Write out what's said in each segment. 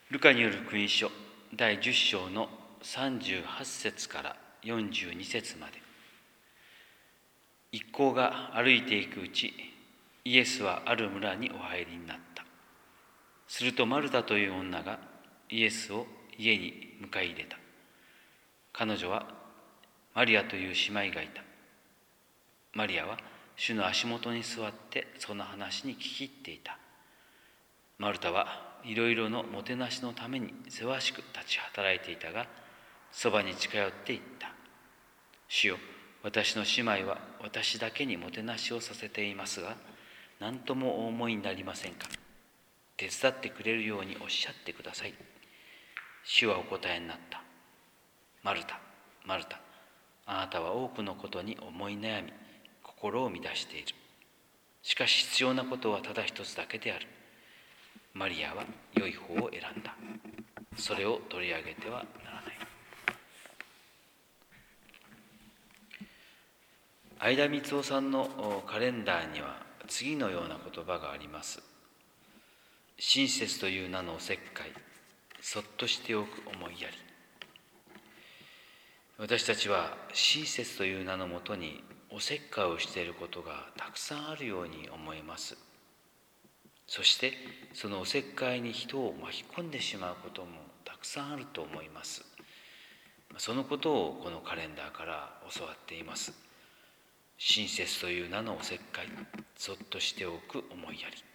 ルカによる福音書第10章の38節から42節まで。一行が歩いていくうち、イエスはある村にお入りになった。するとマルタという女がイエスを家に迎え入れた。彼女はマリアという姉妹がいた。マリアは主の足元に座ってその話に聞き入っていた。マルタはいろいろのもてなしのためにせわしく立ち働いていたが、そばに近寄っていった。主よ、私の姉妹は私だけにもてなしをさせていますが、何ともお思いになりませんか。手伝ってくれるようにおっしゃってください。主はお答えになった。マルタ、マルタ、あなたは多くのことに思い悩み、心を乱している。しかし必要なことはただ一つだけである。マリアは良い方を選んだ。それを取り上げてはならない。相田光夫さんのカレンダーには次のような言葉があります。親切という名のおせっかい、そっとしておく思いやり。私たちは親切という名のもとにおせっかいをしていることがたくさんあるように思えます。そしてそのおせっかいに人を巻き込んでしまうこともたくさんあると思います。そのことをこのカレンダーから教わっています。親切という名のおせっかい、そっとしておく思いやり。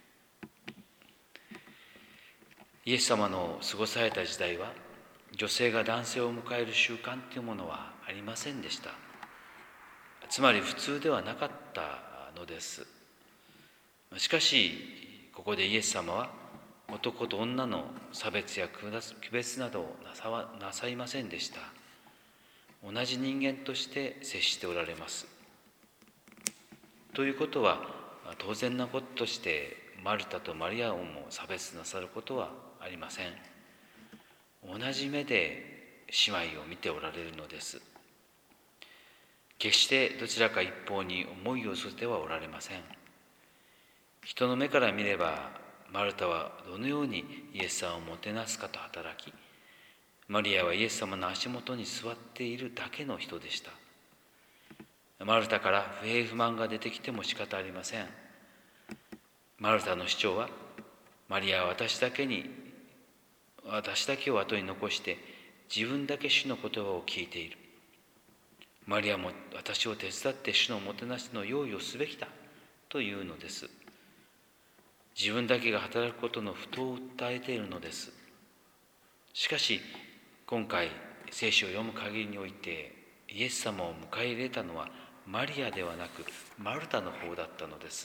イエス様の過ごされた時代は、女性が男性を迎える習慣というものはありませんでした。つまり普通ではなかったのです。しかしここでイエス様は男と女の差別や区別などをなさいませんでした。同じ人間として接しておられます。ということは当然なこととしてマルタとマリアをも差別なさることはありません。同じ目で姉妹を見ておられるのです。決してどちらか一方に思いを寄せてはおられません。人の目から見ればマルタはどのようにイエス様をもてなすかと働き、マリアはイエス様の足元に座っているだけの人でした。マルタから不平不満が出てきても仕方ありません。マルタの主張は、マリアは私だけを後に残して自分だけ主の言葉を聞いている。マリアも私を手伝って主のもてなしの用意をすべきだというのです。自分だけが働くことの不当を訴えているのです。しかし今回聖書を読む限りにおいて、イエス様を迎え入れたのはマリアではなくマルタの方だったのです。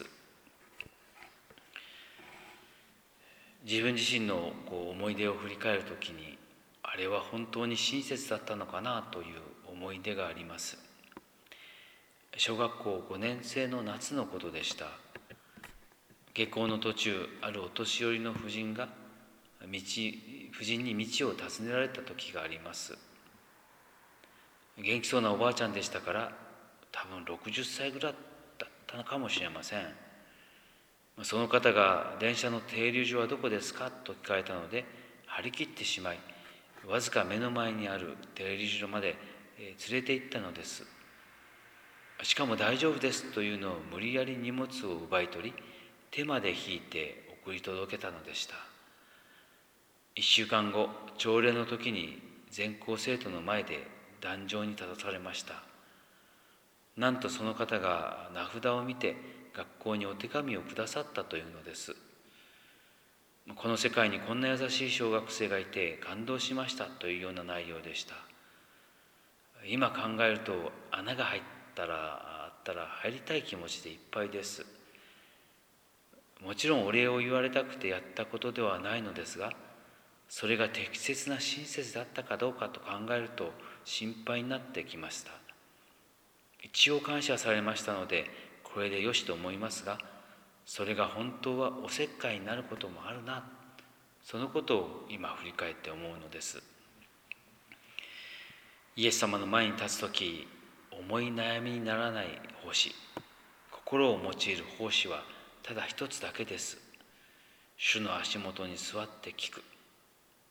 自分自身の思い出を振り返るときに、あれは本当に親切だったのかなという思い出があります。小学校5年生の夏のことでした。下校の途中、あるお年寄りの婦人に道を尋ねられた時があります。元気そうなおばあちゃんでしたから、多分60歳ぐらいだったのかもしれません。その方が電車の停留所はどこですかと聞かれたので、張り切ってしまい、わずか目の前にある停留所まで連れて行ったのです。しかも大丈夫ですというのを無理やり荷物を奪い取り、手まで引いて送り届けたのでした。1週間後、朝礼の時に全校生徒の前で壇上に立たされました。なんとその方が名札を見て学校にお手紙をくださったというのです。この世界にこんな優しい小学生がいて感動しましたというような内容でした。今考えると穴があったら入りたい気持ちでいっぱいです。もちろんお礼を言われたくてやったことではないのですが、それが適切な親切だったかどうかと考えると心配になってきました。一応感謝されましたのでこれでよしと思いますが、それが本当はおせっかいになることもあるな、そのことを今振り返って思うのです。イエス様の前に立つとき、思い悩みにならない奉仕、心を用いる奉仕はただ一つだけです。主の足元に座って聞く。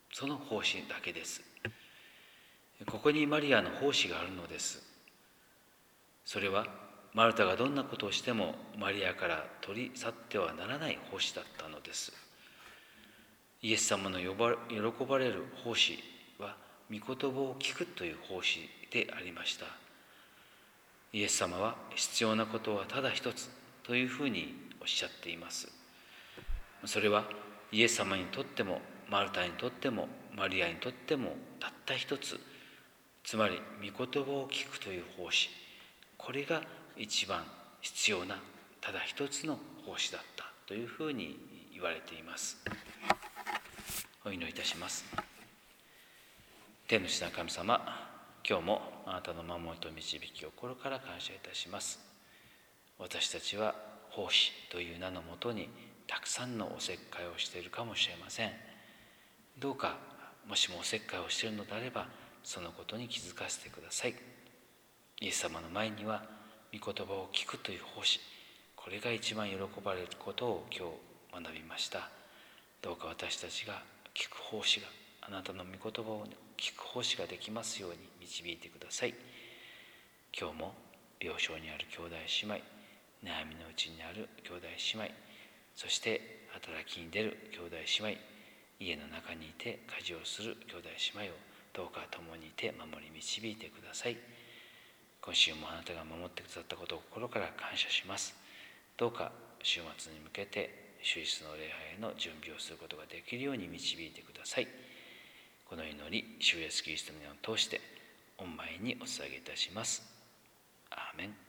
その奉仕だけです。ここにマリアの奉仕があるのです。それはマルタがどんなことをしてもマリアから取り去ってはならない奉仕だったのです。イエス様の喜ばれる奉仕は御言葉を聞くという奉仕でありました。イエス様は必要なことはただ一つというふうにおっしゃっています。それはイエス様にとってもマルタにとってもマリアにとってもたった一つ、つまり御言葉を聞くという奉仕、これが一番必要なただ一つの奉仕だったというふうに言われています。お祈りいたします。天の父な神様、今日もあなたの守りと導きを心から感謝いたします。私たちは奉仕という名のもとにたくさんのおせっかいをしているかもしれません。どうかもしもおせっかいをしているのであればそのことに気づかせてください。イエス様の前には御言葉を聞くという奉仕、これが一番喜ばれることを今日学びました。どうか私たちが聞く奉仕が、あなたの御言葉を聞く奉仕ができますように導いてください。今日も病床にある兄弟姉妹、悩みのうちにある兄弟姉妹、そして働きに出る兄弟姉妹、家の中にいて家事をする兄弟姉妹をどうか共にいて守り導いてください。今週もあなたが守ってくださったことを心から感謝します。どうか週末に向けて主イエスの礼拝への準備をすることができるように導いてください。この祈り、主イエスキリストの名を通して御前にお捧げいたします。アーメン。